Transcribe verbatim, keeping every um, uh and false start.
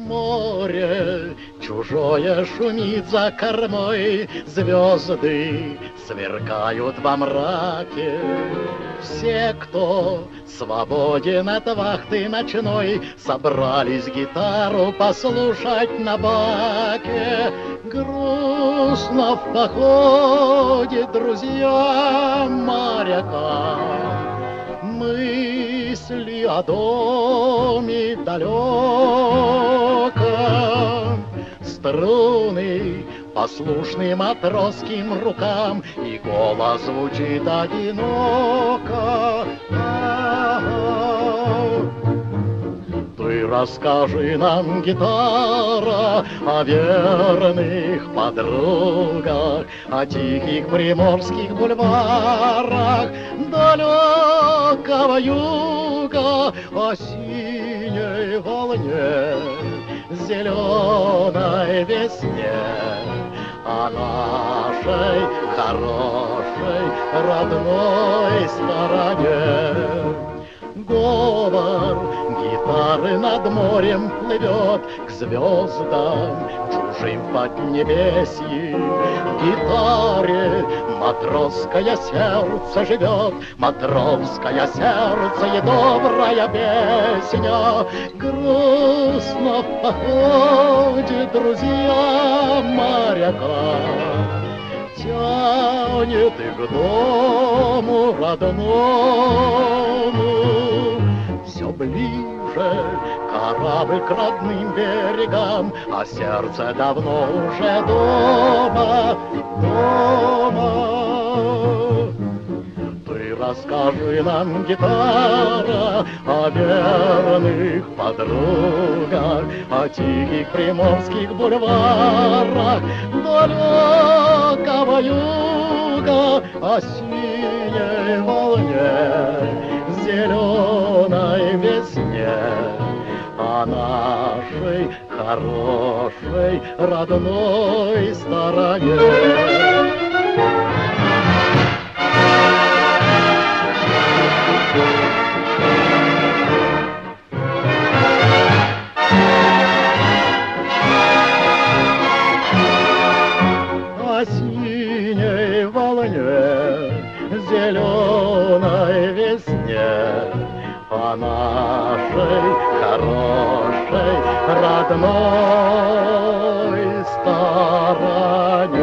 Море чужое шумит за кормой, звезды сверкают во мраке. Все, кто свободен от вахты ночной, собрались гитару послушать на баке. Грустно в походе друзья моряка, мысли о доме далеком. Струны послушны матросским рукам, и голос звучит одиноко. Ты расскажи нам, гитара, о верных подругах, о тихих приморских бульварах далекого юга, о синей волне, зеленой весне, о нашей хорошей родной стороне. Говор гитары над морем плывет к звездам чужим поднебесье. В гитаре матросское сердце живет, матросское сердце и добрая песня. Грустно в походе друзья моряка, тянет и к дому родному. Все ближе корабль к родным берегам, а сердце давно уже дома, дома. Ты расскажи нам, гитара, о верных подругах, о тихих приморских бульварах далекого юга, о синей волне, зеленой весне, о нашей хорошей родной стороне. О синей волне, зеленой весне, о нашей хорошей родной стороне.